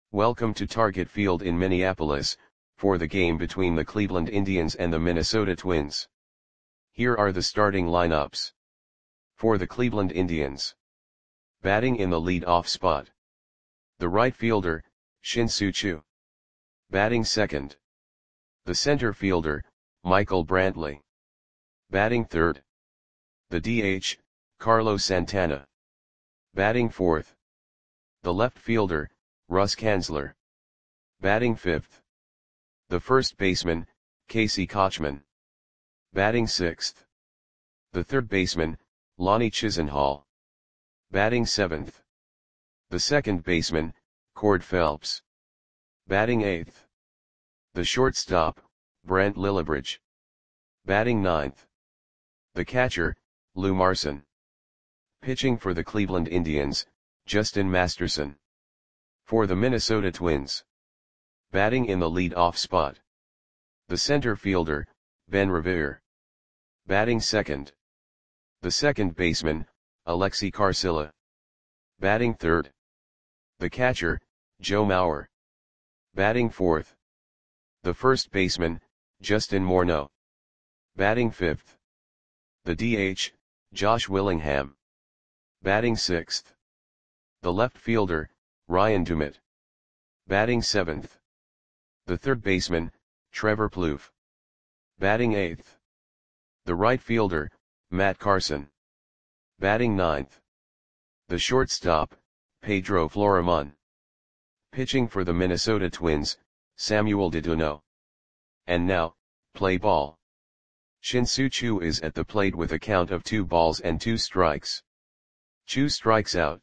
Welcome to Target Field in Minneapolis, for the game between the Cleveland Indians and the Minnesota Twins. Here are the starting lineups. For the Cleveland Indians. Batting in the lead-off spot. The right fielder, Shin-Soo Choo. Batting second. The center fielder, Michael Brantley. Batting third. The DH, Carlos Santana. Batting fourth. The left fielder, Russ Kanzler. Batting fifth. The first baseman, Casey Kotchman. Batting sixth. The third baseman, Lonnie Chisenhall. Batting seventh. The second baseman, Cord Phelps. Batting eighth. The shortstop, Brent Lillibridge. Batting ninth. The catcher, Lou Marson. Pitching for the Cleveland Indians, Justin Masterson. For the Minnesota Twins. Batting in the lead-off spot. The center fielder, Ben Revere. Batting second. The second baseman, Alexi Carcilla. Batting third. The catcher, Joe Mauer. Batting fourth. The first baseman, Justin Morneau. Batting fifth. The DH, Josh Willingham. Batting sixth. The left fielder, Ryan Dumit. Batting seventh. The third baseman, Trevor Plouffe. Batting eighth. The right fielder, Matt Carson. Batting ninth. The shortstop, Pedro Florimon. Pitching for the Minnesota Twins, Samuel Deduno. And now, play ball. Shin-Soo Choo is at the plate with a count of 2 balls and 2 strikes. Choo strikes out.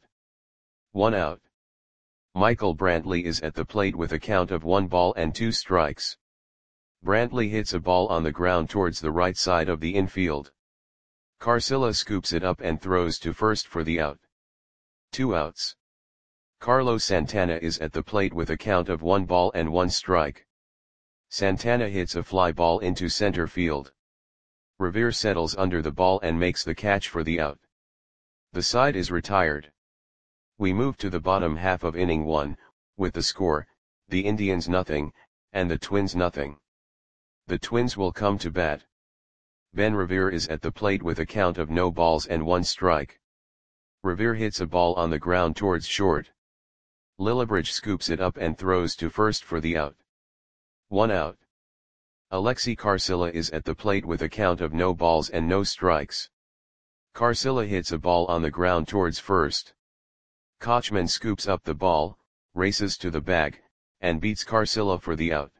1 out. Michael Brantley is at the plate with a count of 1 ball and 2 strikes. Brantley hits a ball on the ground towards the right side of the infield. Carcilla scoops it up and throws to first for the out. 2 outs. Carlos Santana is at the plate with a count of 1 ball and 1 strike. Santana hits a fly ball into center field. Revere settles under the ball and makes the catch for the out. The side is retired. We move to the bottom half of inning 1, with the score, the Indians nothing, and the Twins nothing. The Twins will come to bat. Ben Revere is at the plate with a count of no balls and 1 strike. Revere hits a ball on the ground towards short. Lillibridge scoops it up and throws to first for the out. 1 out. Alexi Carcilla is at the plate with a count of no balls and no strikes. Carcilla hits a ball on the ground towards first. Kotchman scoops up the ball, races to the bag, and beats Carcilla for the out.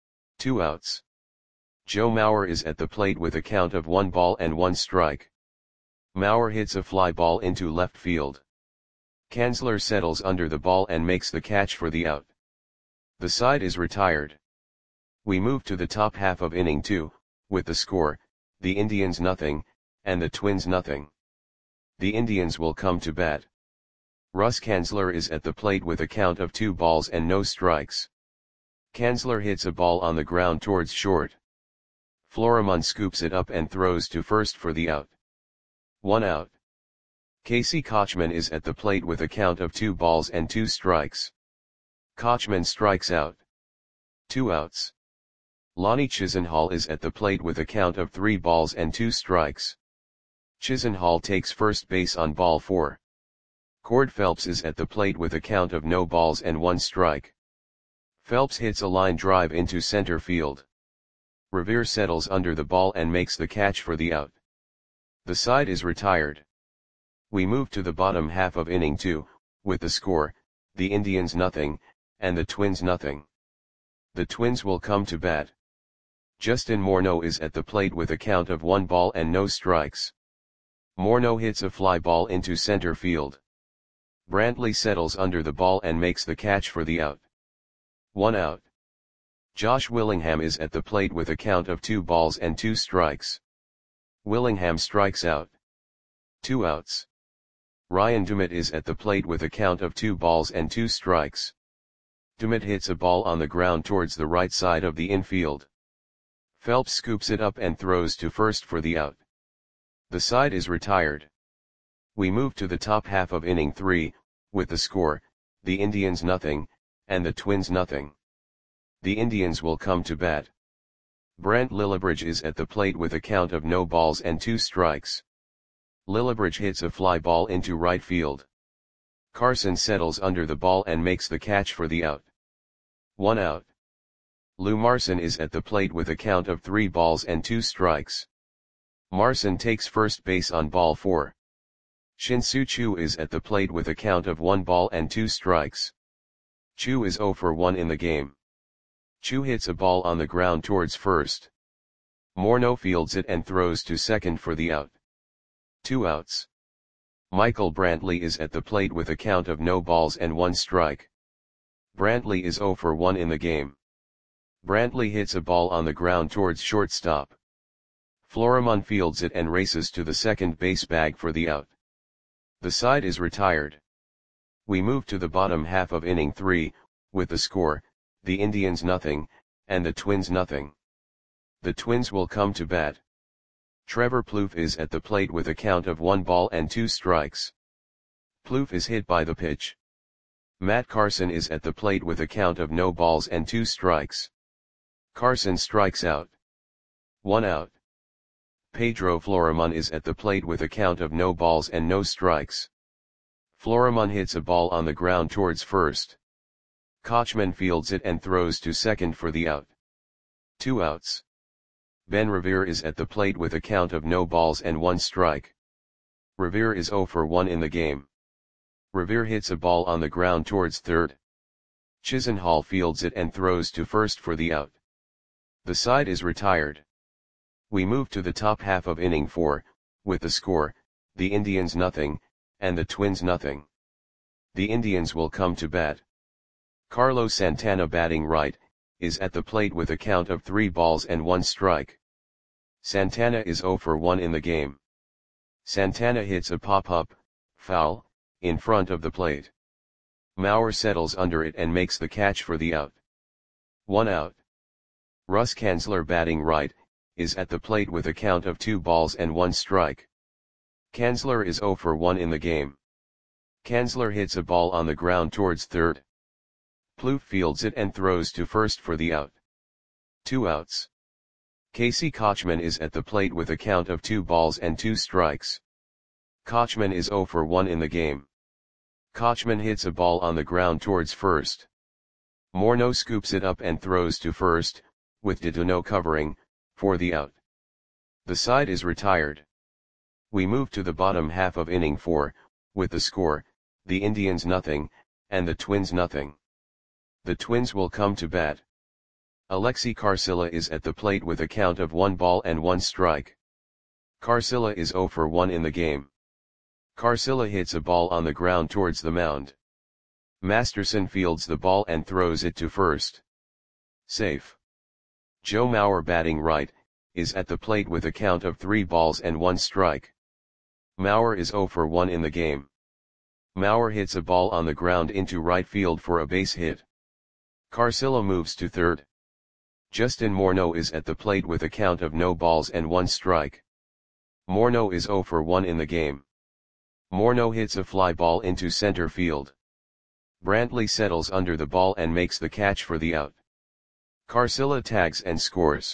2 outs. Joe Mauer is at the plate with a count of 1 ball and 1 strike. Mauer hits a fly ball into left field. Kanzler settles under the ball and makes the catch for the out. The side is retired. We move to the top half of inning 2, with the score, the Indians nothing, and the Twins nothing. The Indians will come to bat. Russ Kanzler is at the plate with a count of 2 balls and no strikes. Kanzler hits a ball on the ground towards short. Florimon scoops it up and throws to first for the out. 1 out. Casey Kotchman is at the plate with a count of 2 balls and 2 strikes. Kotchman strikes out. 2 outs. Lonnie Chisenhall is at the plate with a count of 3 balls and 2 strikes. Chisenhall takes first base on ball 4. Cord Phelps is at the plate with a count of no balls and 1 strike. Phelps hits a line drive into center field. Revere settles under the ball and makes the catch for the out. The side is retired. We move to the bottom half of inning 2, with the score, the Indians nothing, and the Twins nothing. The Twins will come to bat. Justin Morneau is at the plate with a count of 1 ball and no strikes. Morneau hits a fly ball into center field. Brantley settles under the ball and makes the catch for the out. 1 out. Josh Willingham is at the plate with a count of 2 balls and 2 strikes. Willingham strikes out. 2 outs. Ryan Dumit is at the plate with a count of 2 balls and 2 strikes. Dumit hits a ball on the ground towards the right side of the infield. Phelps scoops it up and throws to first for the out. The side is retired. We move to the top half of inning 3, with the score, the Indians nothing, and the Twins nothing. The Indians will come to bat. Brant Lillibridge is at the plate with a count of no balls and 2 strikes. Lillibridge hits a fly ball into right field. Carson settles under the ball and makes the catch for the out. 1 out. Lou Marson is at the plate with a count of 3 balls and 2 strikes. Marson takes first base on ball 4. Shin-Soo Choo is at the plate with a count of 1 ball and 2 strikes. Choo is 0 for 1 in the game. Choo hits a ball on the ground towards first. Morneau fields it and throws to second for the out. 2 outs. Michael Brantley is at the plate with a count of no balls and 1 strike. Brantley is 0 for 1 in the game. Brantley hits a ball on the ground towards shortstop. Florimon fields it and races to the second base bag for the out. The side is retired. We move to the bottom half of inning 3, with the score, the Indians nothing, and the Twins nothing. The Twins will come to bat. Trevor Plouffe is at the plate with a count of 1 ball and 2 strikes. Plouffe is hit by the pitch. Matt Carson is at the plate with a count of no balls and 2 strikes. Carson strikes out. 1 out. Pedro Florimon is at the plate with a count of no balls and no strikes. Florimon hits a ball on the ground towards first. Kochman fields it and throws to second for the out. 2 outs. Ben Revere is at the plate with a count of no balls and 1 strike. Revere is 0 for 1 in the game. Revere hits a ball on the ground towards third. Chisenhall fields it and throws to first for the out. The side is retired. We move to the top half of inning 4, with the score, the Indians nothing, and the Twins nothing. The Indians will come to bat. Carlos Santana batting right, is at the plate with a count of 3 balls and 1 strike. Santana is 0 for 1 in the game. Santana hits a pop-up, foul, in front of the plate. Mauer settles under it and makes the catch for the out. 1 out. Russ Kanzler batting right, is at the plate with a count of 2 balls and 1 strike. Kanzler is 0 for 1 in the game. Kanzler hits a ball on the ground towards third. Plouffe fields it and throws to first for the out. 2 outs. Casey Kochman is at the plate with a count of 2 balls and 2 strikes. Kochman is 0 for 1 in the game. Kochman hits a ball on the ground towards first. Morneau scoops it up and throws to first, with Dedeneau covering, for the out. The side is retired. We move to the bottom half of inning 4, with the score, the Indians nothing, and the Twins nothing. The Twins will come to bat. Alexi Carcilla is at the plate with a count of 1 ball and 1 strike. Carcilla is 0 for 1 in the game. Carcilla hits a ball on the ground towards the mound. Masterson fields the ball and throws it to first. Safe. Joe Mauer batting right, is at the plate with a count of 3 balls and 1 strike. Mauer is 0 for 1 in the game. Mauer hits a ball on the ground into right field for a base hit. Carcilla moves to third. Justin Morneau is at the plate with a count of no balls and 1 strike. Morneau is 0 for 1 in the game. Morneau hits a fly ball into center field. Brantley settles under the ball and makes the catch for the out. Carcilla tags and scores.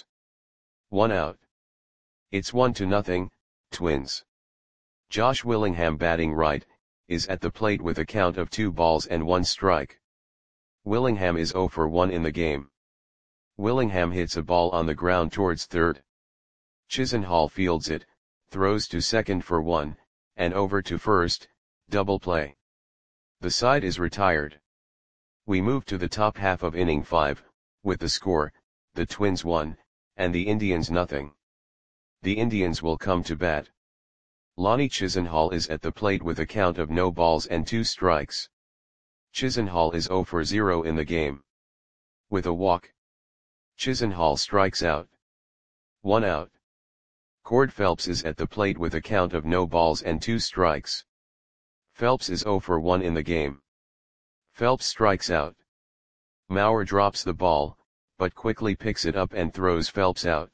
1 out. It's 1-0, Twins. Josh Willingham batting right, is at the plate with a count of 2 balls and 1 strike. Willingham is 0 for 1 in the game. Willingham hits a ball on the ground towards third. Chisenhall fields it, throws to second for 1, and over to first, double play. The side is retired. We move to the top half of inning 5, with the score, the Twins 1, and the Indians nothing. The Indians will come to bat. Lonnie Chisenhall is at the plate with a count of no balls and 2 strikes. Chisenhall is 0 for 0 in the game. With a walk, Chisenhall strikes out. 1 out. Cord Phelps is at the plate with a count of no balls and 2 strikes. Phelps is 0 for 1 in the game. Phelps strikes out. Mauer drops the ball, but quickly picks it up and throws Phelps out.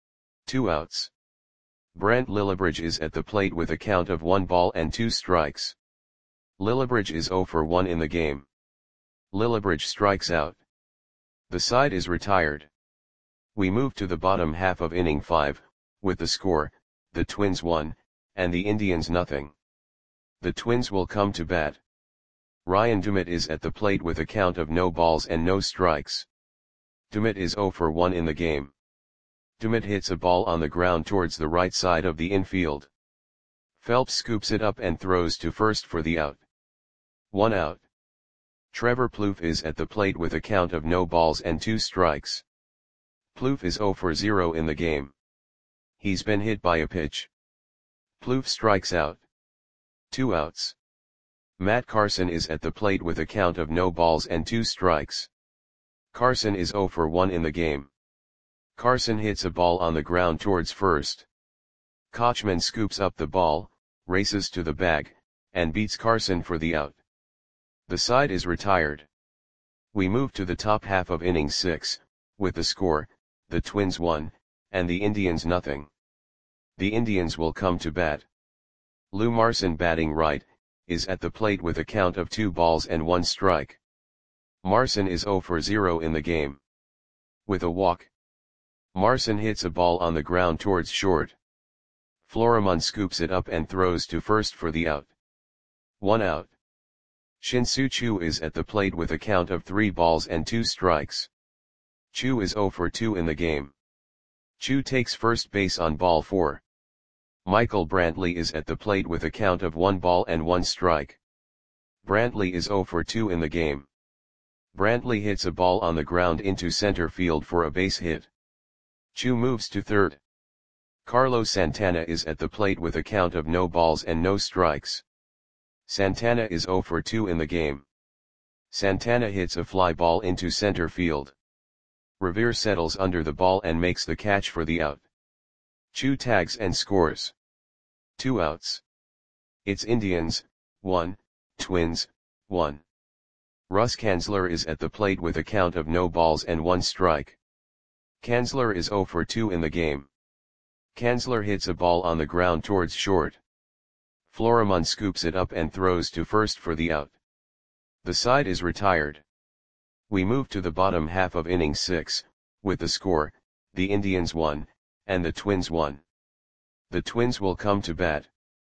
2 outs. Brant Lillibridge is at the plate with a count of 1 ball and 2 strikes. Lillibridge is 0 for 1 in the game. Lillibridge strikes out. The side is retired. We move to the bottom half of inning 5, with the score, the Twins 1, and the Indians nothing. The Twins will come to bat. Ryan Dummett is at the plate with a count of no balls and no strikes. Dummett is 0 for 1 in the game. Dummett hits a ball on the ground towards the right side of the infield. Phelps scoops it up and throws to first for the out. 1 out. Trevor Plouffe is at the plate with a count of no balls and 2 strikes. Plouffe is 0 for 0 in the game. He's been hit by a pitch. Plouffe strikes out. 2 outs. Matt Carson is at the plate with a count of no balls and 2 strikes. Carson is 0 for 1 in the game. Carson hits a ball on the ground towards first. Kochman scoops up the ball, races to the bag, and beats Carson for the out. The side is retired. We move to the top half of inning 6, with the score, the Twins 1, and the Indians nothing. The Indians will come to bat. Lou Marson, batting right, is at the plate with a count of 2 balls and 1 strike. Marson is 0 for 0 in the game. With a walk, Marson hits a ball on the ground towards short. Florimon scoops it up and throws to first for the out. 1 out. Shin-Soo Choo is at the plate with a count of 3 balls and 2 strikes. Choo is 0 for 2 in the game. Choo takes first base on ball 4. Michael Brantley is at the plate with a count of 1 ball and 1 strike. Brantley is 0 for 2 in the game. Brantley hits a ball on the ground into center field for a base hit. Choo moves to third. Carlos Santana is at the plate with a count of no balls and no strikes. Santana is 0 for 2 in the game. Santana hits a fly ball into center field. Revere settles under the ball and makes the catch for the out. Choo tags and scores. 2 outs. It's Indians, 1, Twins, 1. Russ Kanzler is at the plate with a count of no balls and 1 strike. Kanzler is 0 for 2 in the game. Kanzler hits a ball on the ground towards short. Florimon scoops it up and throws to first for the out. The side is retired. We move to the bottom half of inning 6, with the score, the Indians 1, and the Twins 1. The Twins will come to bat.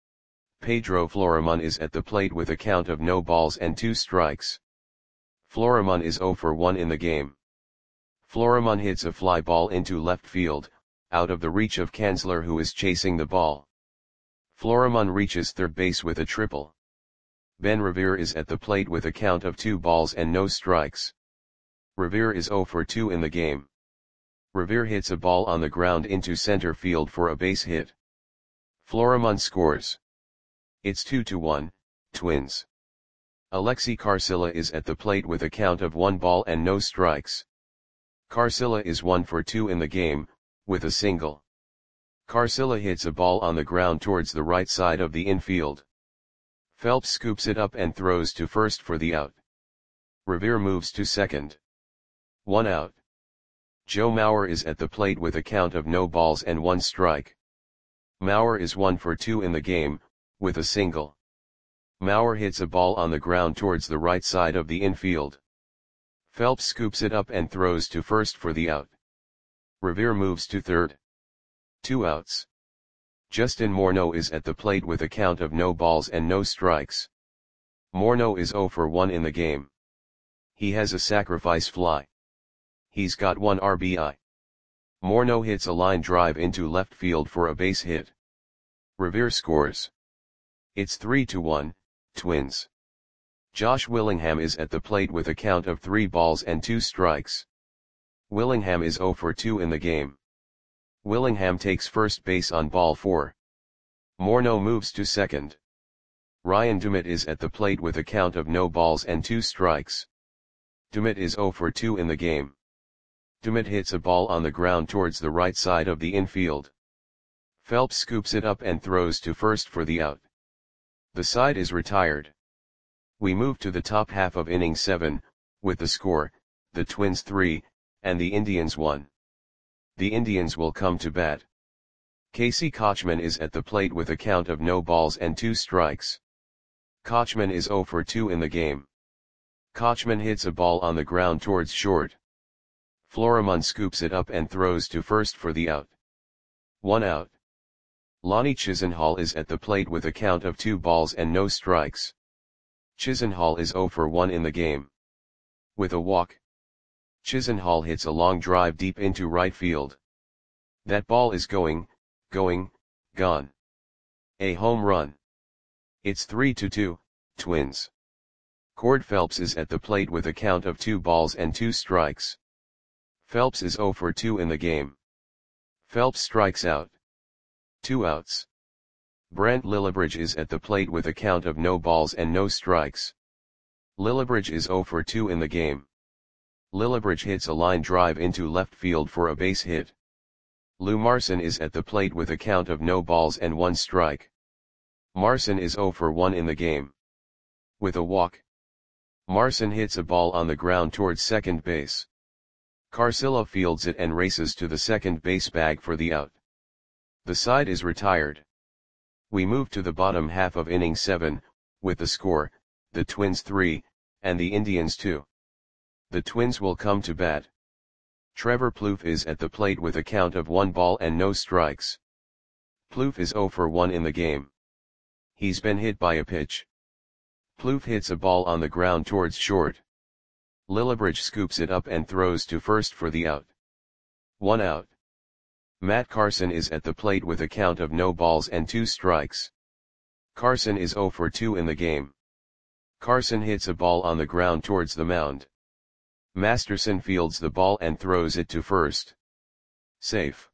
Pedro Florimon is at the plate with a count of no balls and 2 strikes. Florimon is 0 for 1 in the game. Florimon hits a fly ball into left field, out of the reach of Kanzler, who is chasing the ball. Florimon reaches third base with a triple. Ben Revere is at the plate with a count of 2 balls and no strikes. Revere is 0 for 2 in the game. Revere hits a ball on the ground into center field for a base hit. Florimon scores. It's 2-1, Twins. Alexi Carcilla is at the plate with a count of 1 ball and no strikes. Carcilla is 1 for 2 in the game, with a single. Carcilla hits a ball on the ground towards the right side of the infield. Phelps scoops it up and throws to first for the out. Revere moves to second. 1 out. Joe Mauer is at the plate with a count of no balls and 1 strike. Mauer is 1 for 2 in the game, with a single. Mauer hits a ball on the ground towards the right side of the infield. Phelps scoops it up and throws to first for the out. Revere moves to third. 2 outs. Justin Morneau is at the plate with a count of no balls and no strikes. Morneau is 0 for 1 in the game. He has a sacrifice fly. He's got 1 RBI. Morneau hits a line drive into left field for a base hit. Revere scores. It's 3-1, Twins. Josh Willingham is at the plate with a count of 3 balls and 2 strikes. Willingham is 0 for 2 in the game. Willingham takes first base on ball 4. Morneau moves to second. Ryan Dummett is at the plate with a count of no balls and 2 strikes. Dummett is 0 for 2 in the game. Dummett hits a ball on the ground towards the right side of the infield. Phelps scoops it up and throws to first for the out. The side is retired. We move to the top half of inning 7, with the score, the Twins 3, and the Indians 1. The Indians will come to bat. Casey Kochman is at the plate with a count of no balls and 2 strikes. Kochman is 0 for 2 in the game. Kochman hits a ball on the ground towards short. Florimon scoops it up and throws to first for the out. 1 out. Lonnie Chisenhall is at the plate with a count of 2 balls and no strikes. Chisenhall is 0 for 1 in the game. With a walk, Chisenhall hits a long drive deep into right field. That ball is gone. A home run. It's 3-2, Twins. Cord Phelps is at the plate with a count of 2 balls and 2 strikes. Phelps is 0 for 2 in the game. Phelps strikes out. 2 outs. Brant Lillibridge is at the plate with a count of no balls and no strikes. Lillibridge is 0 for 2 in the game. Lillibridge hits a line drive into left field for a base hit. Lou Marson is at the plate with a count of no balls and 1 strike. Marson is 0 for 1 in the game. With a walk, Marson hits a ball on the ground towards second base. Carcillo fields it and races to the second base bag for the out. The side is retired. We move to the bottom half of inning 7, with the score, the Twins 3, and the Indians 2. The Twins will come to bat. Trevor Plouffe is at the plate with a count of 1 ball and no strikes. Plouffe is 0 for 1 in the game. He's been hit by a pitch. Plouffe hits a ball on the ground towards short. Lillibridge scoops it up and throws to first for the out. 1 out. Matt Carson is at the plate with a count of no balls and 2 strikes. Carson is 0 for 2 in the game. Carson hits a ball on the ground towards the mound. Masterson fields the ball and throws it to first. Safe.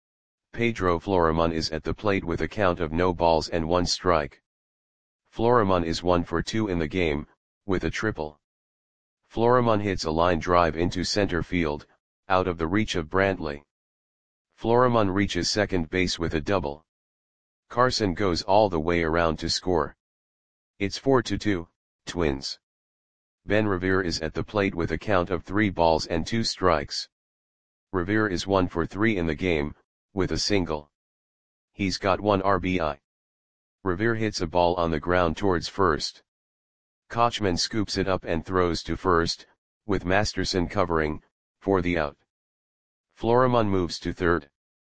Pedro Florimon is at the plate with a count of no balls and 1 strike. Florimon is 1 for 2 in the game, with a triple. Florimon hits a line drive into center field, out of the reach of Brantley. Florimon reaches second base with a double. Carson goes all the way around to score. It's 4-2, Twins. Ben Revere is at the plate with a count of 3 balls and 2 strikes. Revere is 1 for 3 in the game, with a single. He's got 1 RBI. Revere hits a ball on the ground towards first. Kochman scoops it up and throws to first, with Masterson covering, for the out. Florimon moves to third.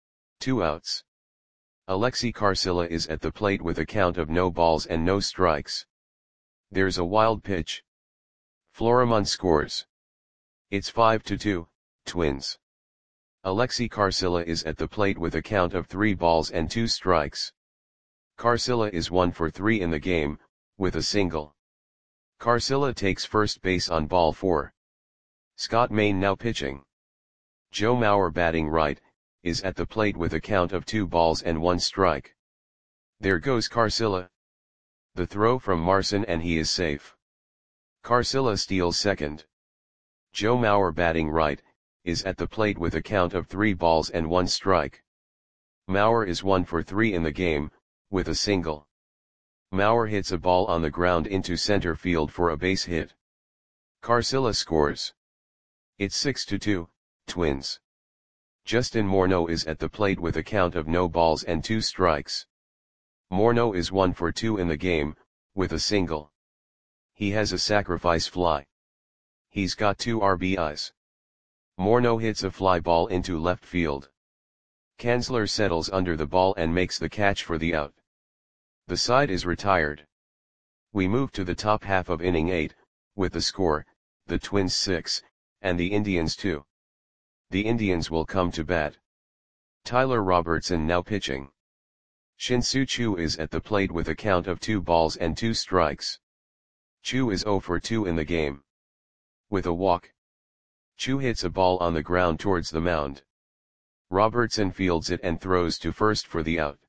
2 outs. Alexi Carcilla is at the plate with a count of no balls and no strikes. There's a wild pitch. Florimon scores. It's 5-2, Twins. Alexi Carcilla is at the plate with a count of 3 balls and 2 strikes. Carcilla is 1 for 3 in the game, with a single. Carcilla takes first base on ball 4. Scott Main now pitching. Joe Mauer batting right, is at the plate with a count of 2 balls and 1 strike. There goes Carcilla. The throw from Marson and he is safe. Carcilla steals second. Joe Mauer batting right, is at the plate with a count of 3 balls and 1 strike. Mauer is 1 for 3 in the game, with a single. Mauer hits a ball on the ground into center field for a base hit. Carcilla scores. It's 6-2, Twins. Justin Morneau is at the plate with a count of no balls and 2 strikes. Morneau is 1 for 2 in the game, with a single. He has a sacrifice fly. He's got 2 RBIs. Morneau hits a fly ball into left field. Kanzler settles under the ball and makes the catch for the out. The side is retired. We move to the top half of inning 8, with the score, the Twins 6, and the Indians 2. The Indians will come to bat. Tyler Robertson now pitching. Shin-Soo Choo is at the plate with a count of 2 balls and 2 strikes. Choo is 0 for 2 in the game. With a walk, Choo hits a ball on the ground towards the mound. Robertson fields it and throws to first for the out.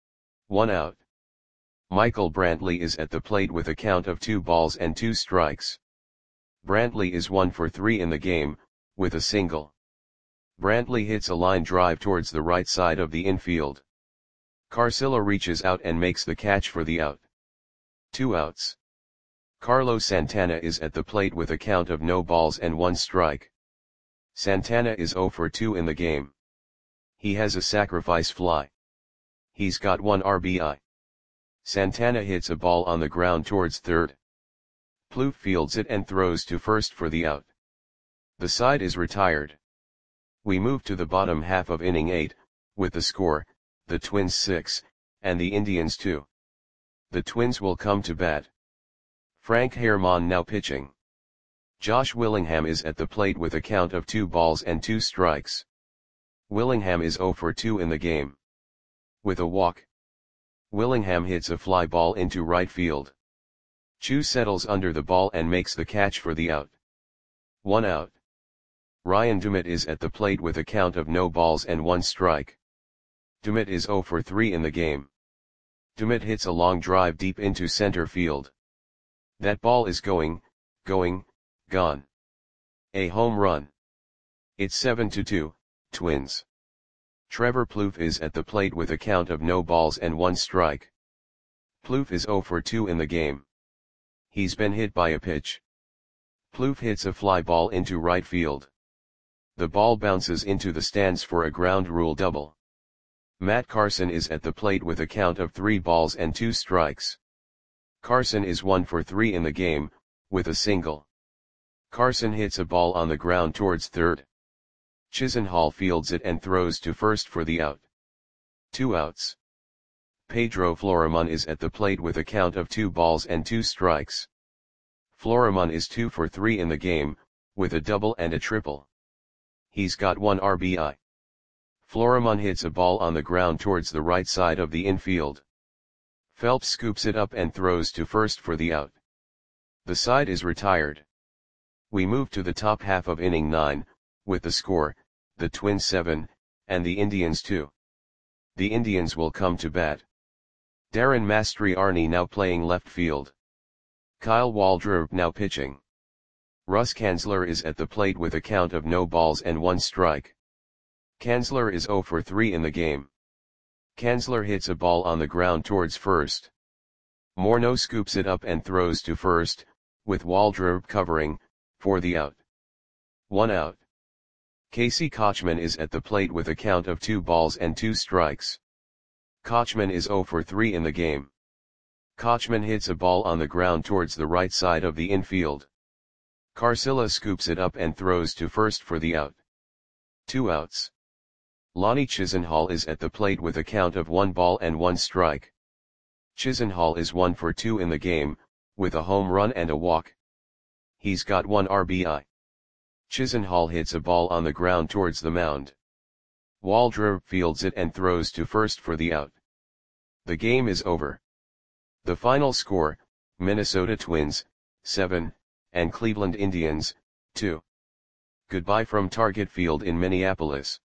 1 out. Michael Brantley is at the plate with a count of 2 balls and 2 strikes. Brantley is 1 for 3 in the game, with a single. Brantley hits a line drive towards the right side of the infield. Carcilla reaches out and makes the catch for the out. 2 outs. Carlos Santana is at the plate with a count of no balls and 1 strike. Santana is 0 for 2 in the game. He has a sacrifice fly. He's got 1 RBI. Santana hits a ball on the ground towards third. Plouffe fields it and throws to first for the out. The side is retired. We move to the bottom half of inning 8, with the score, the Twins 6, and the Indians 2. The Twins will come to bat. Frank Herrmann now pitching. Josh Willingham is at the plate with a count of 2 balls and 2 strikes. Willingham is 0 for 2 in the game. With a walk, Willingham hits a fly ball into right field. Chu settles under the ball and makes the catch for the out. 1 out. Ryan Dumit is at the plate with a count of no balls and 1 strike. Dumit is 0 for 3 in the game. Dumit hits a long drive deep into center field. That ball is going, gone. A home run. It's 7-2, Twins. Trevor Plouffe is at the plate with a count of no balls and 1 strike. Plouffe is 0 for 2 in the game. He's been hit by a pitch. Plouffe hits a fly ball into right field. The ball bounces into the stands for a ground rule double. Matt Carson is at the plate with a count of 3 balls and 2 strikes. Carson is 1 for 3 in the game, with a single. Carson hits a ball on the ground towards third. Chisenhall fields it and throws to first for the out. 2 outs. Pedro Florimon is at the plate with a count of 2 balls and 2 strikes. Florimon is 2 for 3 in the game, with a double and a triple. He's got 1 RBI. Florimon hits a ball on the ground towards the right side of the infield. Phelps scoops it up and throws to first for the out. The side is retired. We move to the top half of inning 9, with the score, the Twins 7, and the Indians 2. The Indians will come to bat. Darren Mastriarni now playing left field. Kyle Waldrop now pitching. Russ Kanzler is at the plate with a count of no balls and 1 strike. Kanzler is 0 for 3 in the game. Kanzler hits a ball on the ground towards first. Morneau scoops it up and throws to first, with Waldrop covering, for the out. 1 out. Casey Kochman is at the plate with a count of 2 balls and 2 strikes. Kochman is 0 for 3 in the game. Kochman hits a ball on the ground towards the right side of the infield. Carcilla scoops it up and throws to first for the out. 2 outs. Lonnie Chisenhall is at the plate with a count of 1 ball and 1 strike. Chisenhall is 1 for 2 in the game, with a home run and a walk. He's got 1 RBI. Chisenhall hits a ball on the ground towards the mound. Waldrop fields it and throws to first for the out. The game is over. The final score, Minnesota Twins, 7, and Cleveland Indians, 2. Goodbye from Target Field in Minneapolis.